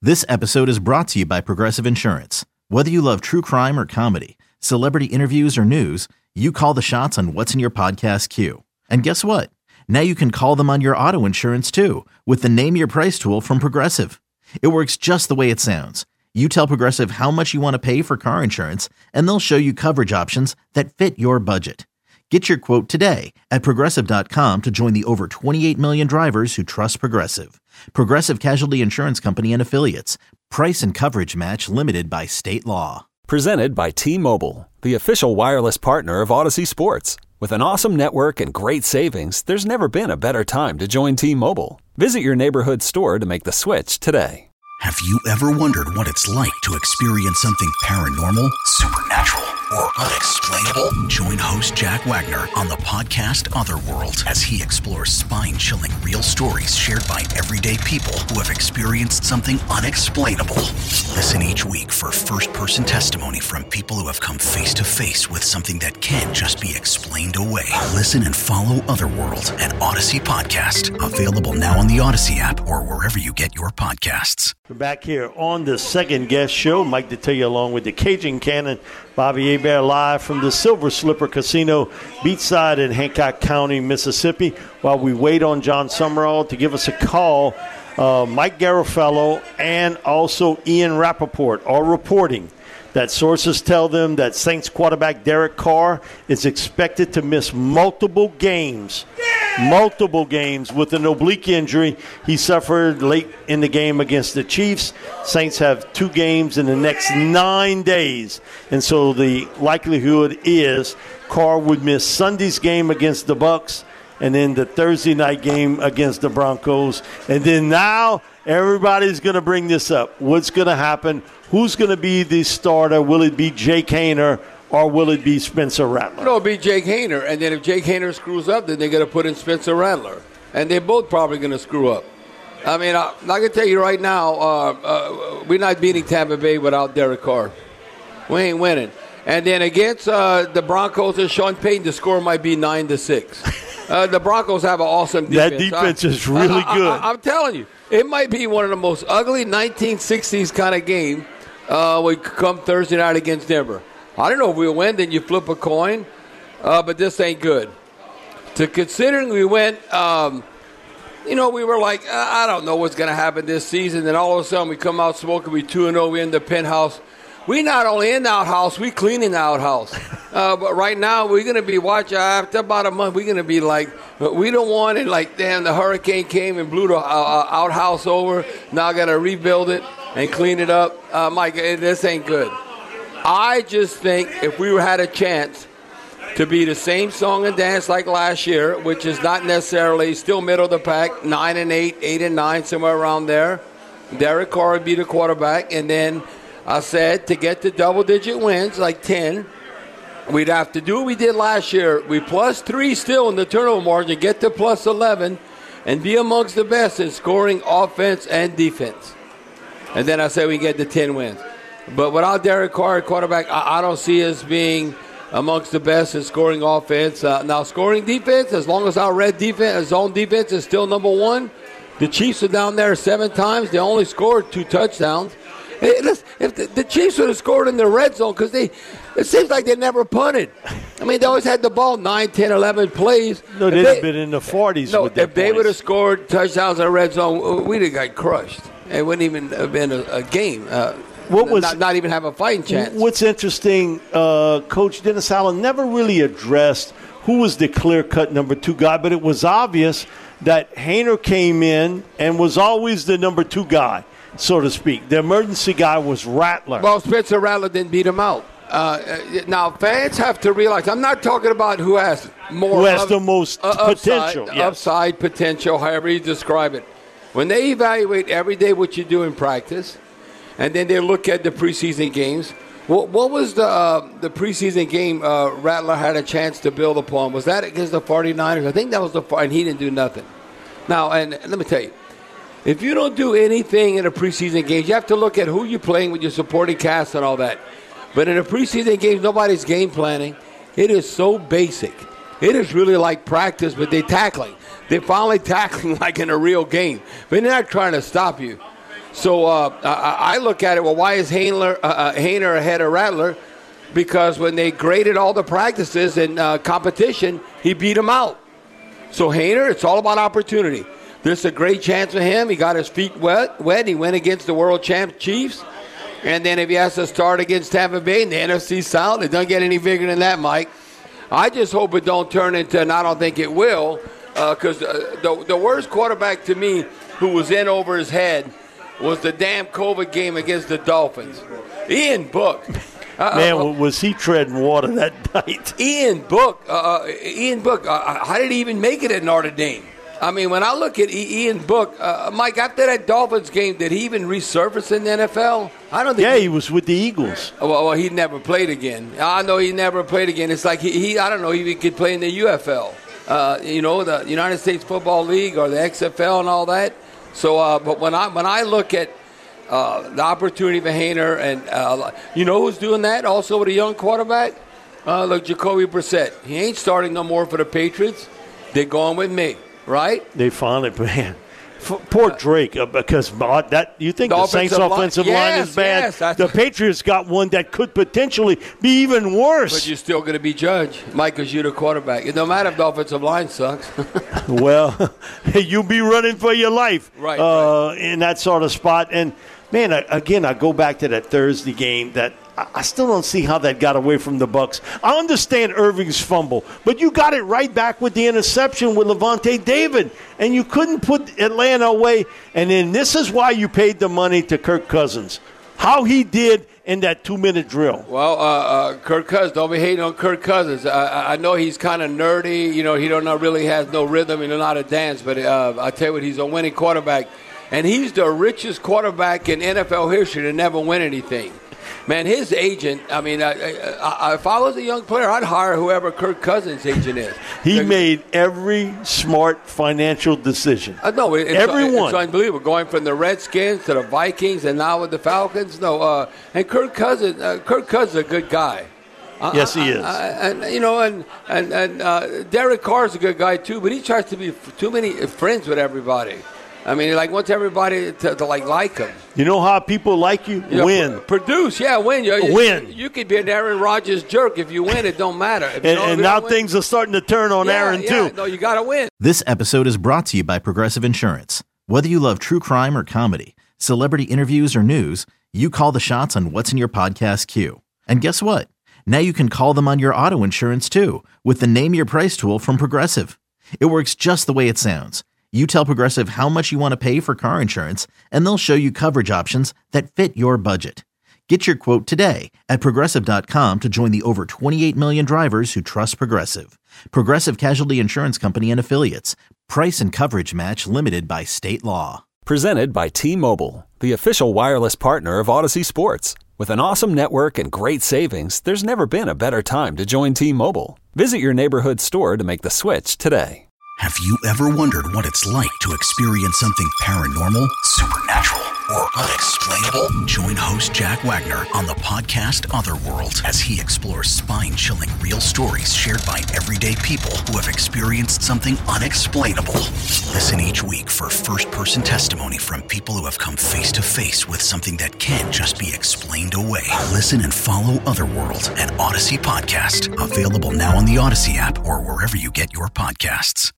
This episode is brought to you by Progressive Insurance. Whether you love true crime or comedy, celebrity interviews or news, you call the shots on what's in your podcast queue. And guess what? Now you can call them on your auto insurance too with the Name Your Price tool from Progressive. It works just the way it sounds. You tell Progressive how much you want to pay for car insurance, and they'll show you coverage options that fit your budget. Get your quote today at Progressive.com to join the over 28 million drivers who trust Progressive. Progressive Casualty Insurance Company and Affiliates. Price and coverage match limited by state law. Presented by T-Mobile, the official wireless partner of Odyssey Sports. With an awesome network and great savings, there's never been a better time to join T-Mobile. Visit your neighborhood store to make the switch today. Have you ever wondered what it's like to experience something paranormal, supernatural, or unexplainable? Join host Jack Wagner on the podcast Otherworld as he explores spine-chilling real stories shared by everyday people who have experienced something unexplainable. Listen each week for first-person testimony from people who have come face-to-face with something that can't just be explained away. Listen and follow Otherworld, an Odyssey podcast. Available now on the Odyssey app or wherever you get your podcasts. We're back here on the second guest show. Mike Detillier along with the Cajun Cannon, Bobby Hebert, live from the Silver Slipper Casino beachside in Hancock County, Mississippi. While we wait on John Summerall to give us a call, Mike Garofalo and also Ian Rappaport are reporting that sources tell them that Saints quarterback Derek Carr is expected to miss multiple games with an oblique injury he suffered late in the game against the Chiefs. Saints have 2 games in the next 9 days, and so the likelihood is Carr would miss Sunday's game against the Bucs and then the Thursday night game against the Broncos. And then now everybody's going to bring this up. What's going to happen? Who's going to be the starter? Will it be Jake Haener or will it be Spencer Rattler? No, it'll be Jake Haener. And then if Jake Haener screws up, then they're going to put in Spencer Rattler. And they're both probably going to screw up. I mean, I'm going to tell you right now, we're not beating Tampa Bay without Derek Carr. We ain't winning. And then against the Broncos and Sean Payton, the score might be 9-6. The Broncos have an awesome defense. That defense is really good. I'm telling you, it might be one of the most ugly 1960s kind of game when come Thursday night against Denver. I don't know if we'll win, then you flip a coin, but this ain't good. Considering we went, we were like, I don't know what's going to happen this season, then all of a sudden we come out smoking, we 2-0, we in the penthouse. We not only in the outhouse, we cleaning the outhouse. But right now, we're going to be watching. After about a month, we're going to be like, we don't want it. Like, damn, the hurricane came and blew the outhouse over. Now I got to rebuild it and clean it up. Mike, this ain't good. I just think if we had a chance to be the same song and dance like last year, which is not necessarily still middle of the pack, 9-8, 8-9, somewhere around there, Derek Carr would be the quarterback, and then I said to get to double-digit wins, like 10, we'd have to do what we did last year. We +3 still in the turnover margin, get to +11, and be amongst the best in scoring offense and defense. And then I said we get to 10 wins. But without Derek Carr, quarterback, I don't see us being amongst the best in scoring offense. Now, scoring defense, as long as our red defense, zone defense is still number 1, the Chiefs are down there 7 times. They only scored 2 touchdowns. Hey, listen, if the Chiefs would have scored in the red zone, because it seems like they never punted. I mean, they always had the ball 9, 10, 11 plays. No, they've been in the 40s. No, with if they points. would have scored touchdowns in the red zone, we'd have got crushed. It wouldn't even have been a game. Not even have a fighting chance. What's interesting, Coach Dennis Allen never really addressed who was the clear-cut number 2 guy, but it was obvious that Haener came in and was always the number 2 guy, so to speak. The emergency guy was Rattler. Well, Spencer Rattler didn't beat him out. Now, fans have to realize, I'm not talking about who has more. Who has the most potential. Upside potential, however you describe it. When they evaluate every day what you do in practice, and then they look at the preseason games, what was the preseason game Rattler had a chance to build upon? Was that against the 49ers? I think that was and he didn't do nothing. Now, and let me tell you, if you don't do anything in a preseason game, you have to look at who you're playing with your supporting cast and all that. But in a preseason game, nobody's game planning. It is so basic. It is really like practice, but they're tackling. They're finally tackling like in a real game. But they're not trying to stop you. So I look at it, well, why is Hainer ahead of Rattler? Because when they graded all the practices and competition, he beat him out. So Hainer, it's all about opportunity. This is a great chance for him. He got his feet wet. He went against the world champ Chiefs. And then if he has to start against Tampa Bay in the NFC South, it doesn't get any bigger than that, Mike. I just hope it don't turn into, and I don't think it will, because the worst quarterback to me who was in over his head was the damn COVID game against the Dolphins. Ian Book. Man, was he treading water that night? Ian Book, how did he even make it at Notre Dame? I mean, when I look at Ian Book, Mike, after that Dolphins game, did he even resurface in the NFL? I don't think. Yeah, he was with the Eagles. Well, he never played again. I know he never played again. It's like he I don't know, he could play in the UFL, the United States Football League or the XFL and all that. So, but when I look at the opportunity for Hainer, and who's doing that also with a young quarterback? Look, Jacoby Brissett. He ain't starting no more for the Patriots. They're going with me. Right? They finally, man. Poor Drake, because you think the Saints' offensive line is bad. Yes, the Patriots got one that could potentially be even worse. But you're still going to be judged, Mike, because you're the quarterback. It don't matter if the offensive line sucks. Well, you'll be running for your life right. In that sort of spot. And, man, again, I go back to that Thursday game that I still don't see how that got away from the Bucs. I understand Irving's fumble, but you got it right back with the interception with Levante David, and you couldn't put Atlanta away. And then this is why you paid the money to Kirk Cousins. How he did in that 2-minute drill. Well, Kirk Cousins, don't be hating on Kirk Cousins. I know he's kind of nerdy. He don't really has no rhythm and not a dance, but I tell you what, he's a winning quarterback. And he's the richest quarterback in NFL history to never win anything. Man, his agent, I mean, if I was a young player, I'd hire whoever Kirk Cousins' agent is. He made every smart financial decision. No, everyone. It's unbelievable. Going from the Redskins to the Vikings and now with the Falcons. No, and Kirk Cousins is a good guy. Yes, he is. And Derek Carr's a good guy, too, but he tries to be too many friends with everybody. I mean, he wants everybody to like him. You know how people like you? Win. Produce, win. Win. You could be an Aaron Rodgers jerk. If you win, it don't matter. And now things are starting to turn on Aaron, too. No, you got to win. This episode is brought to you by Progressive Insurance. Whether you love true crime or comedy, celebrity interviews or news, you call the shots on what's in your podcast queue. And guess what? Now you can call them on your auto insurance, too, with the Name Your Price tool from Progressive. It works just the way it sounds. You tell Progressive how much you want to pay for car insurance, and they'll show you coverage options that fit your budget. Get your quote today at Progressive.com to join the over 28 million drivers who trust Progressive. Progressive Casualty Insurance Company and Affiliates. Price and coverage match limited by state law. Presented by T-Mobile, the official wireless partner of Odyssey Sports. With an awesome network and great savings, there's never been a better time to join T-Mobile. Visit your neighborhood store to make the switch today. Have you ever wondered what it's like to experience something paranormal, supernatural, or unexplainable? Join host Jack Wagner on the podcast Otherworld as he explores spine-chilling real stories shared by everyday people who have experienced something unexplainable. Listen each week for first-person testimony from people who have come face-to-face with something that can't just be explained away. Listen and follow Otherworld, an Odyssey podcast. Available now on the Odyssey app or wherever you get your podcasts.